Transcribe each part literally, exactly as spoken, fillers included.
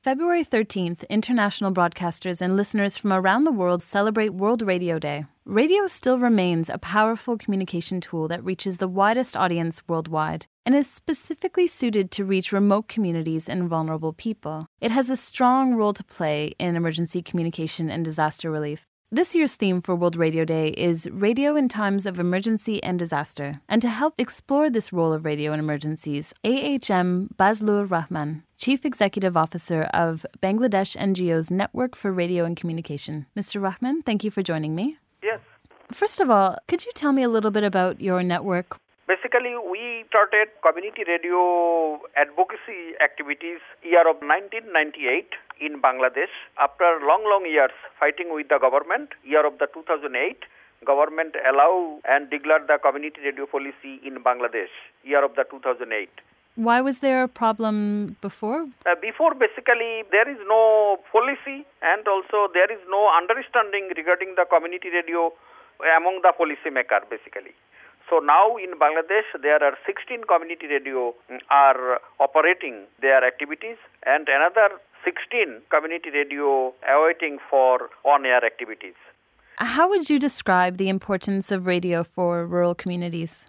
February thirteenth, international broadcasters and listeners from around the world celebrate World Radio Day. Radio still remains a powerful communication tool that reaches the widest audience worldwide and is specifically suited to reach remote communities and vulnerable people. It has a strong role to play in emergency communication and disaster relief. This year's theme for World Radio Day is Radio in Times of Emergency and Disaster. And to help explore this role of radio in emergencies, A H M Bazlur Rahman, Chief Executive Officer of Bangladesh N G O's Network for Radio and Communication. Mister Rahman, thank you for joining me. Yes. First of all, could you tell me a little bit about your network? Basically, we started community radio advocacy activities year of nineteen ninety-eight in Bangladesh. After long, long years fighting with the government, year of the two thousand eight, government allow and declared the community radio policy in Bangladesh, year of the two thousand eight. Why was there a problem before? Uh, before, basically, there is no policy and also there is no understanding regarding the community radio among the policymakers, basically. So now in Bangladesh, there are sixteen community radio are operating their activities and another sixteen community radio awaiting for on-air activities. How would you describe the importance of radio for rural communities?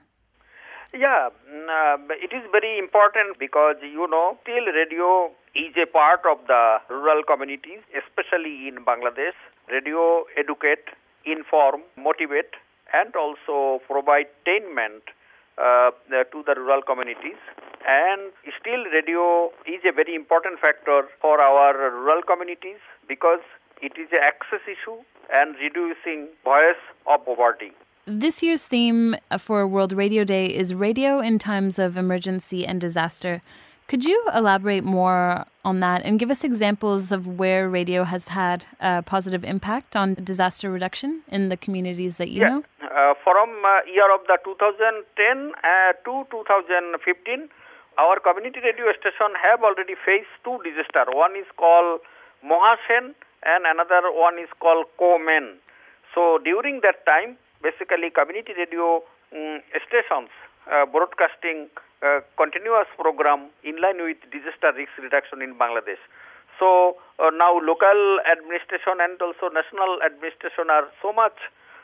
Yeah, uh, it is very important because, you know, still radio is a part of the rural communities, especially in Bangladesh. Radio educate, inform, motivate, and also provide attainment uh, to the rural communities. And still radio is a very important factor for our rural communities because it is an access issue and reducing voice of poverty. This year's theme for World Radio Day is Radio in Times of Emergency and Disaster. Could you elaborate more on that and give us examples of where radio has had a positive impact on disaster reduction in the communities that you yeah. know? Uh, from uh, year of the two thousand ten uh, to two thousand fifteen, our community radio station have already faced two disasters. One is called Mohasen and another one is called Komen. So during that time, basically community radio um, stations uh, broadcasting uh, continuous program in line with disaster risk reduction in Bangladesh. So uh, now local administration and also national administration are so much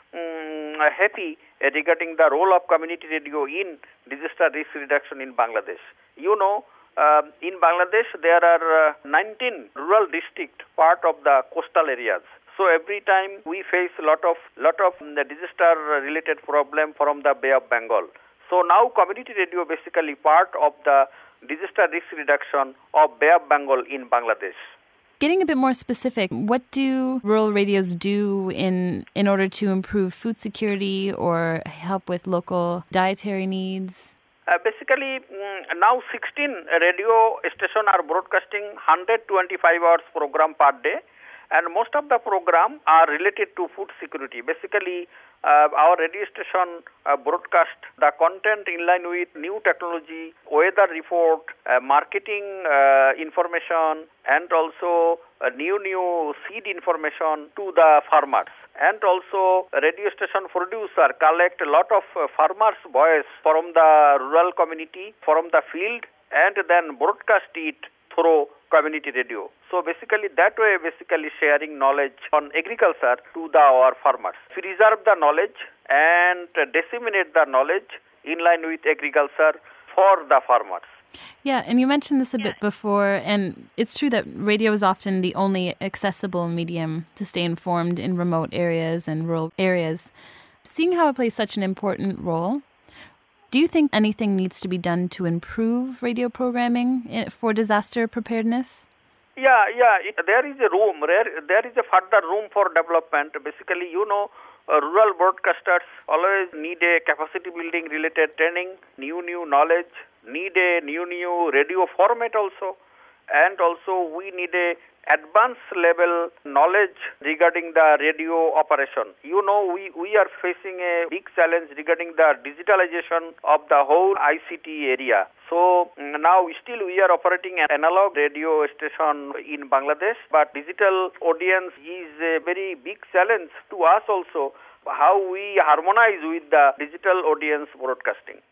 um, happy uh, regarding the role of community radio in disaster risk reduction in Bangladesh. You know, uh, in Bangladesh there are uh, nineteen rural districts part of the coastal areas. So every time we face a lot of lot of um, the disaster related problem from the Bay of Bengal. So now community radio basically part of the disaster risk reduction of Bay of Bengal in Bangladesh. Getting a bit more specific, what do rural radios do in in order to improve food security or help with local dietary needs? Uh, basically, um, now sixteen radio stations are broadcasting one hundred twenty-five hours program per day. And most of the program are related to food security. Basically, uh, our radio station uh, broadcast the content in line with new technology, weather report, uh, marketing uh, information, and also uh, new new seed information to the farmers. And also, radio station producer collect a lot of uh, farmers' voice from the rural community, from the field, and then broadcast it through community radio. So basically that way basically sharing knowledge on agriculture to the our farmers. We preserve the knowledge and disseminate the knowledge in line with agriculture for the farmers. Yeah, and you mentioned this a bit before, and it's true that radio is often the only accessible medium to stay informed in remote areas and rural areas. Seeing how it plays such an important role, do you think anything needs to be done to improve radio programming for disaster preparedness? Yeah, yeah. It, there is a room. There, there is a further room for development. Basically, you know, uh, rural broadcasters always need a capacity building related training, new, new knowledge, need a new, new radio format also. And also we need a advanced level knowledge regarding the radio operation. You know, we, we are facing a big challenge regarding the digitalization of the whole I C T area. So now still we are operating an analog radio station in Bangladesh, but digital audience is a very big challenge to us also, how we harmonize with the digital audience broadcasting.